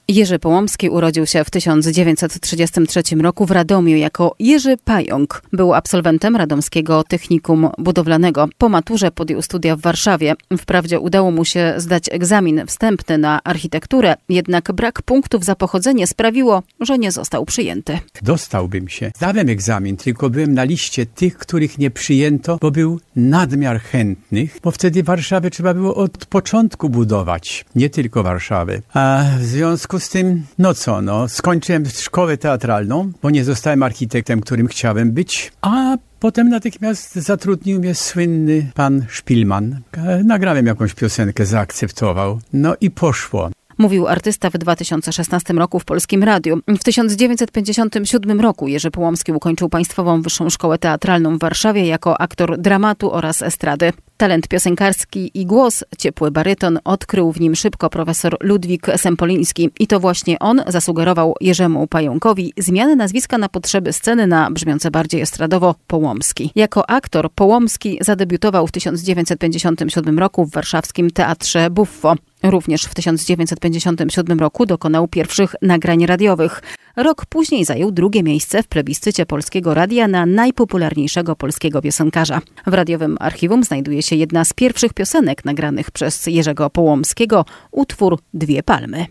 Jerzy Połomski urodził się w 1933 roku w Radomiu jako Jerzy Pająk. Był absolwentem Radomskiego Technikum Budowlanego. Po maturze podjął studia w Warszawie. Wprawdzie udało mu się zdać egzamin wstępny na architekturę, jednak brak punktów za pochodzenie sprawiło, że nie został przyjęty. Dostałbym się. Zdałem egzamin, tylko byłem na liście tych, których nie przyjęto, bo był nadmiar chętnych, bo wtedy Warszawę trzeba było od początku budować, nie tylko Warszawę. A w związku z tym, skończyłem szkołę teatralną, bo nie zostałem architektem, którym chciałem być, a potem natychmiast zatrudnił mnie słynny pan Szpilman. Nagrałem jakąś piosenkę, zaakceptował, i poszło. Mówił artysta w 2016 roku w Polskim Radiu. W 1957 roku Jerzy Połomski ukończył Państwową Wyższą Szkołę Teatralną w Warszawie jako aktor dramatu oraz estrady. Talent piosenkarski i głos, ciepły baryton odkrył w nim szybko profesor Ludwik Sempoliński. I to właśnie on zasugerował Jerzemu Pająkowi zmianę nazwiska na potrzeby sceny na brzmiące bardziej estradowo Połomski. Jako aktor Połomski zadebiutował w 1957 roku w warszawskim Teatrze Buffo. Również w 1957 roku dokonał pierwszych nagrań radiowych. Rok później zajął drugie miejsce w plebiscycie Polskiego Radia na najpopularniejszego polskiego piosenkarza. W radiowym archiwum znajduje się jedna z pierwszych piosenek nagranych przez Jerzego Połomskiego, utwór Dwie palmy.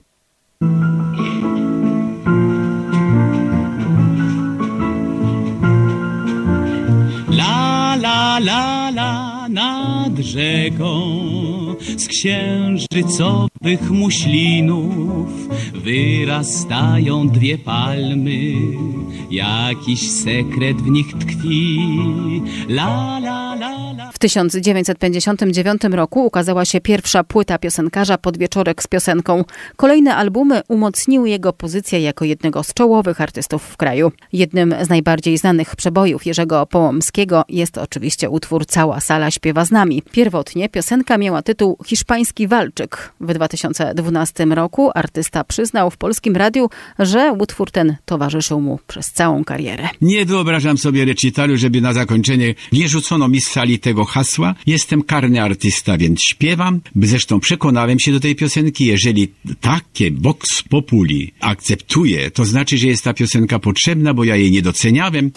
La, la, la, la, nad rzeką z księżycowych muślinów wyrastają dwie palmy, jakiś sekret w nich tkwi. La, la, la, la. W 1959 roku ukazała się pierwsza płyta piosenkarza Podwieczorek z piosenką. Kolejne albumy umocniły jego pozycję jako jednego z czołowych artystów w kraju. Jednym z najbardziej znanych przebojów Jerzego Połomskiego jest oczywiście utwór Cała sala śpiewa z nami. Pierwotnie piosenka miała tytuł Hiszpański walczyk. W 2012 roku artysta przyznał w Polskim Radiu, że utwór ten towarzyszył mu przez całą karierę. Nie wyobrażam sobie recitalu, żeby na zakończenie nie rzucono mi z sali tego hasła. Jestem karny artysta, więc śpiewam. Zresztą przekonałem się do tej piosenki. Jeżeli takie vox populi akceptuje, to znaczy, że jest ta piosenka potrzebna, bo ja jej nie doceniałem.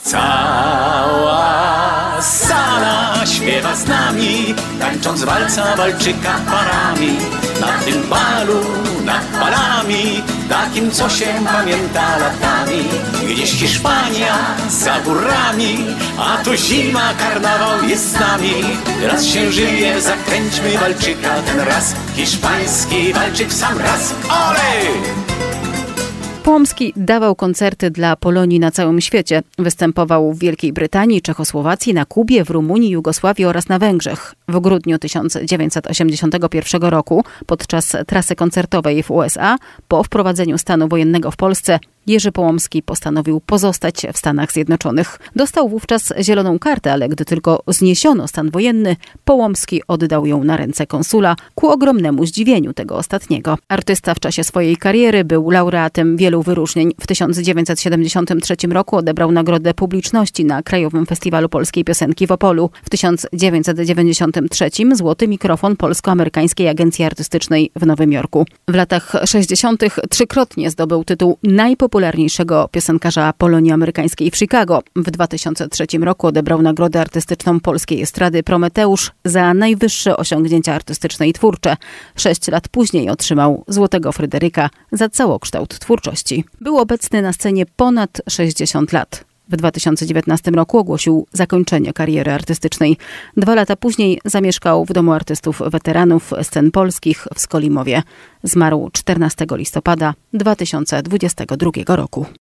Cała sala śpiewa z nami, tańcząc walca walczyka parami. Na tym balu, nad balami, takim co się pamięta latami. Gdzieś Hiszpania za górami, a tu zima, karnawał jest z nami. Raz się żyje, zakręćmy walczyka ten raz. Hiszpański walczyk w sam raz, olej! Połomski dawał koncerty dla Polonii na całym świecie. Występował w Wielkiej Brytanii, Czechosłowacji, na Kubie, w Rumunii, Jugosławii oraz na Węgrzech. W grudniu 1981 roku, podczas trasy koncertowej w USA, po wprowadzeniu stanu wojennego w Polsce, Jerzy Połomski postanowił pozostać w Stanach Zjednoczonych. Dostał wówczas zieloną kartę, ale gdy tylko zniesiono stan wojenny, Połomski oddał ją na ręce konsula ku ogromnemu zdziwieniu tego ostatniego. Artysta w czasie swojej kariery był laureatem wielu wyróżnień. W 1973 roku odebrał Nagrodę Publiczności na Krajowym Festiwalu Polskiej Piosenki w Opolu. W 1993 Złoty Mikrofon Polsko-Amerykańskiej Agencji Artystycznej w Nowym Jorku. W latach 60. trzykrotnie zdobył tytuł najpopularniejszego piosenkarza Polonii Amerykańskiej w Chicago. W 2003 roku odebrał Nagrodę Artystyczną Polskiej Estrady Prometeusz za najwyższe osiągnięcia artystyczne i twórcze. 6 lat później otrzymał Złotego Fryderyka za całokształt twórczości. Był obecny na scenie ponad 60 lat. W 2019 roku ogłosił zakończenie kariery artystycznej. 2 lata później zamieszkał w Domu Artystów Weteranów Scen Polskich w Skolimowie. Zmarł 14 listopada 2022 roku.